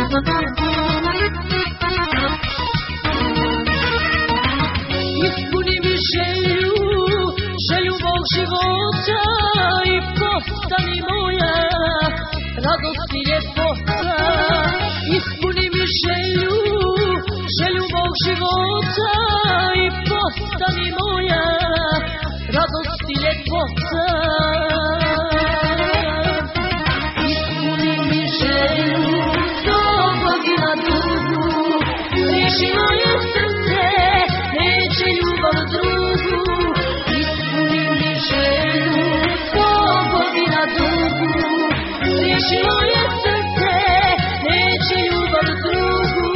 Ispuni mi želju, želju mog života i postani moja radost i ljepota. Ispuni mi želju, želju mog života i postani moja radost i ljepota. Ispuni mi želju, slobodina duhu, riješi moje srce, neće ljubav drugu. Ispuni mi želju, slobodina duhu, riješi moje srce, neće ljubav drugu.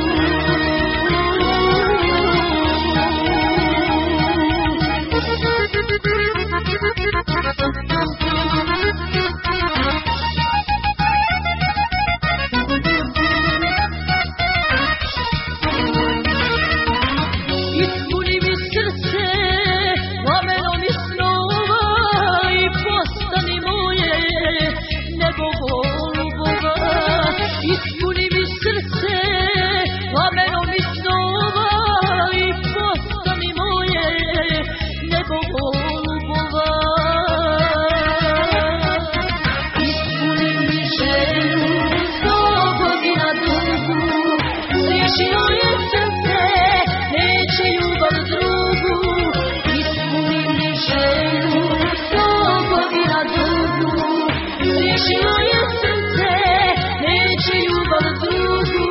Ispuni mi srce plamenom iz snova i postani moje nebo golubova. Ispuni mi srce plamenom iz snova i postani moje nebo golubova. Ispuni mi želju, slobodina duhu, riješi moje srce, neće ljubav drugu. Ispuni mi želju, slobodina duhu, riješi moje srce, neće ljubav drugu.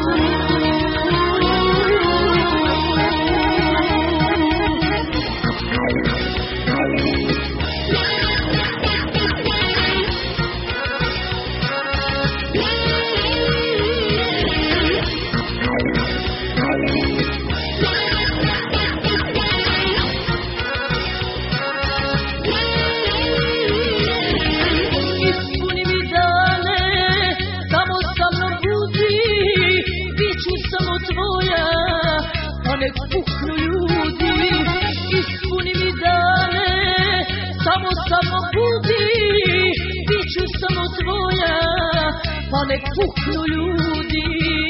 Ispuni mi dane, samo sa mnom budi, bit ću samo tvoja, pa nek puknu ljudi. Ispuni mi dane, samo sa mnom budi, bit ću samo tvoja, pa nek puknu ljudi.